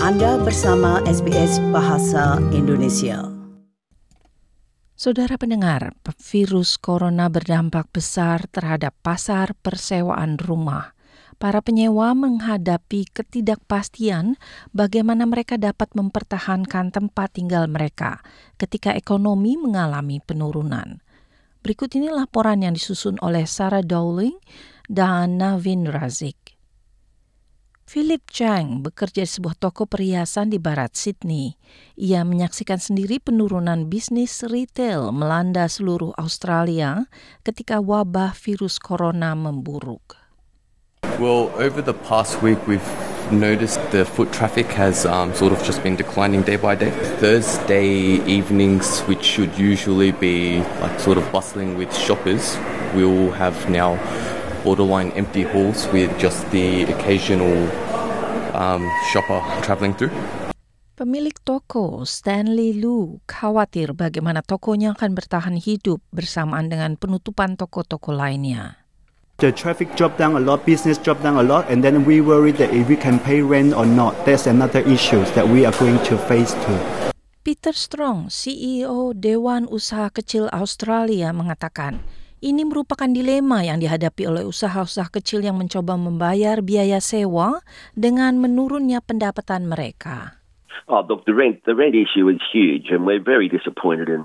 Anda bersama SBS Bahasa Indonesia. Saudara pendengar, virus corona berdampak besar terhadap pasar persewaan rumah. Para penyewa menghadapi ketidakpastian bagaimana mereka dapat mempertahankan tempat tinggal mereka ketika ekonomi mengalami penurunan. Berikut ini laporan yang disusun oleh Sarah Dowling dan Navin Razik. Philip Chang bekerja di sebuah toko perhiasan di barat Sydney. Ia menyaksikan sendiri penurunan bisnis retail melanda seluruh Australia ketika wabah virus corona memburuk. Well, over the past week we've noticed the foot traffic has sort of just been declining day by day. Thursday evenings, which should usually be like sort of bustling with shoppers, we'll have now borderline empty halls with just the occasional shopper travelling through. Pemilik toko, Stanley Lu, khawatir bagaimana tokonya akan bertahan hidup bersamaan dengan penutupan toko-toko lainnya. The traffic dropped down a lot, business dropped down a lot, and then we worry that if we can pay rent or not. That's another issue that we are going to face too. Peter Strong, CEO Dewan Usaha Kecil Australia, mengatakan ini merupakan dilema yang dihadapi oleh usaha-usaha kecil yang mencoba membayar biaya sewa dengan menurunnya pendapatan mereka. Oh, look, the rent issue is huge, and we're very disappointed in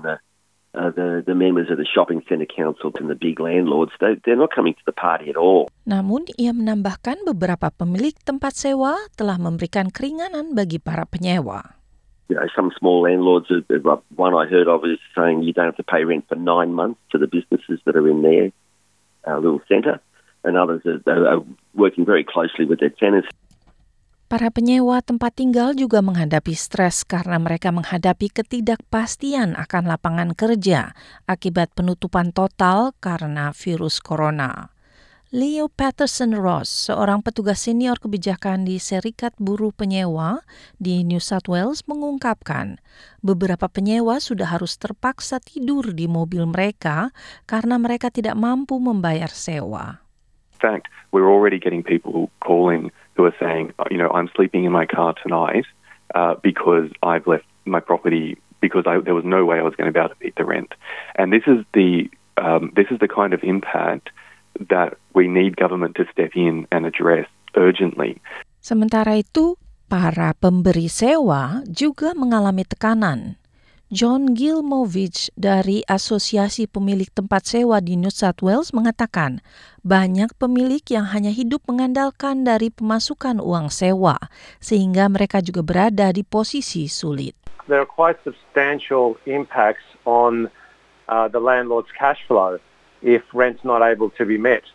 the members of the shopping centre council and the big landlords. They're not coming to the party at all. Namun, ia menambahkan beberapa pemilik tempat sewa telah memberikan keringanan bagi para penyewa. You know, some small landlords, one I heard of is saying you don't have to pay rent for 9 months to the businesses that are in their little centre, and others are working very closely with their tenants. Para penyewa tempat tinggal juga menghadapi stres karena mereka menghadapi ketidakpastian akan lapangan kerja akibat penutupan total karena virus corona. Leo Patterson Ross, seorang petugas senior kebijakan di Serikat Buruh Penyewa di New South Wales, mengungkapkan beberapa penyewa sudah harus terpaksa tidur di mobil mereka karena mereka tidak mampu membayar sewa. In fact, we're already getting people calling who are saying, you know, I'm sleeping in my car tonight because I've left my property because there was no way I was going to be able to pay the rent. And this is the kind of impact that we need government to step in and address urgently. Sementara itu, para pemberi sewa juga mengalami tekanan. John Gilmovich dari Asosiasi Pemilik Tempat Sewa di New South Wales mengatakan banyak pemilik yang hanya hidup mengandalkan dari pemasukan uang sewa, sehingga mereka juga berada di posisi sulit. There are quite substantial impacts on the landlord's cash flow if rent's not able to be met.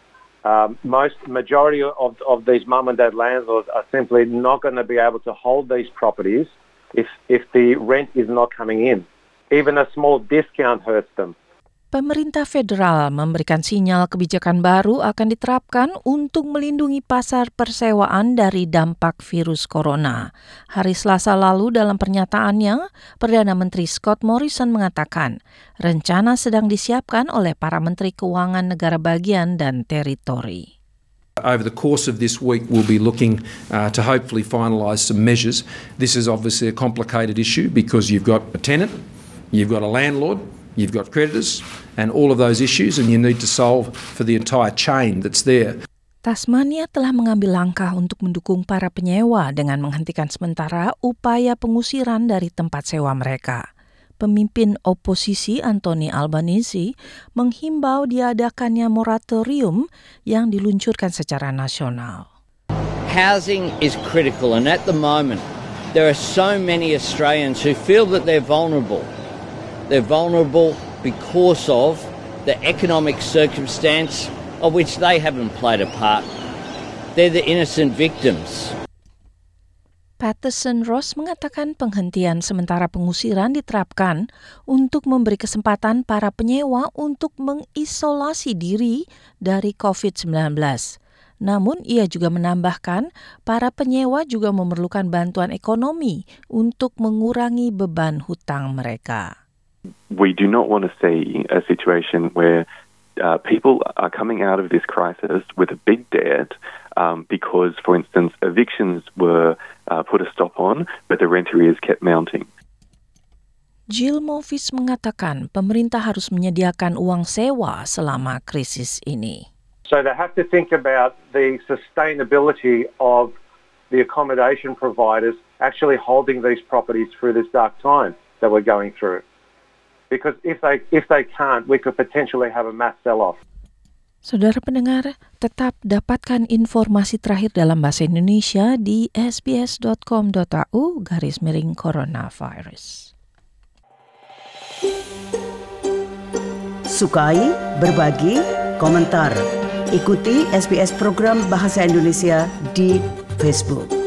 Majority of these mum and dad landlords are simply not going to be able to hold these properties if the rent is not coming in. Even a small discount hurts them. Pemerintah federal memberikan sinyal kebijakan baru akan diterapkan untuk melindungi pasar persewaan dari dampak virus corona. Hari Selasa lalu dalam pernyataannya, Perdana Menteri Scott Morrison mengatakan rencana sedang disiapkan oleh para Menteri Keuangan negara bagian dan teritori. Over the course of this week, we'll be looking to hopefully finalise some measures. This is obviously a complicated issue because you've got a tenant, you've got a landlord, you've got creditors, and all of those issues, and you need to solve for the entire chain that's there. Tasmania telah mengambil langkah untuk mendukung para penyewa dengan menghentikan sementara upaya pengusiran dari tempat sewa mereka. Pemimpin oposisi Anthony Albanese menghimbau diadakannya moratorium yang diluncurkan secara nasional. Housing is critical, and at the moment there are so many Australians who feel that they're vulnerable. They're vulnerable because of the economic circumstance of which they haven't played a part. They're the innocent victims. Patterson Ross mengatakan penghentian sementara pengusiran diterapkan untuk memberi kesempatan para penyewa untuk mengisolasi diri dari COVID-19. Namun ia juga menambahkan para penyewa juga memerlukan bantuan ekonomi untuk mengurangi beban hutang mereka. We do not want to see a situation where people are coming out of this crisis with a big debt because, for instance, evictions were put a stop on, but the rent arrears kept mounting. Jill Movis mengatakan pemerintah harus menyediakan uang sewa selama krisis ini. So they have to think about the sustainability of the accommodation providers actually holding these properties through this dark time that we're going through. Because if they can't, we could potentially have a mass sell-off. Saudara pendengar, tetap dapatkan informasi terakhir dalam bahasa Indonesia di sbs.com.au/coronavirus. Sukai, berbagi, komentar. Ikuti SBS program Bahasa Indonesia di Facebook.